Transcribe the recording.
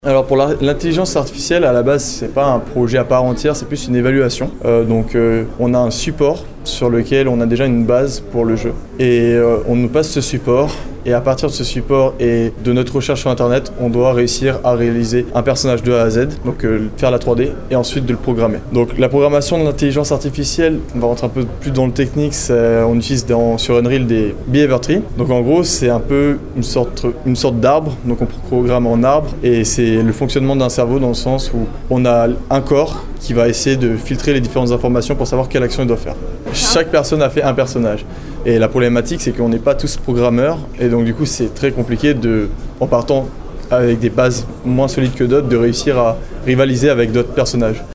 Alors pour l'intelligence artificielle, à la base, c'est pas un projet à part entière, c'est plus une évaluation. On a un support sur lequel on a déjà une base pour le jeu. Et on nous passe ce support, et à partir de ce support et de notre recherche sur Internet, on doit réussir à réaliser un personnage de A à Z, donc faire la 3D, et ensuite de le programmer. Donc la programmation de l'intelligence artificielle, on va rentrer un peu plus dans le technique, on utilise sur Unreal des behavior trees. Donc en gros, c'est un peu une sorte d'arbre, donc on programme en arbre, et c'est le fonctionnement d'un cerveau dans le sens où on a un corps qui va essayer de filtrer les différentes informations pour savoir quelle action il doit faire. Chaque personne a fait un personnage. Et la problématique, c'est qu'on n'est pas tous programmeurs, et donc du coup c'est très compliqué en partant avec des bases moins solides que d'autres, de réussir à rivaliser avec d'autres personnages.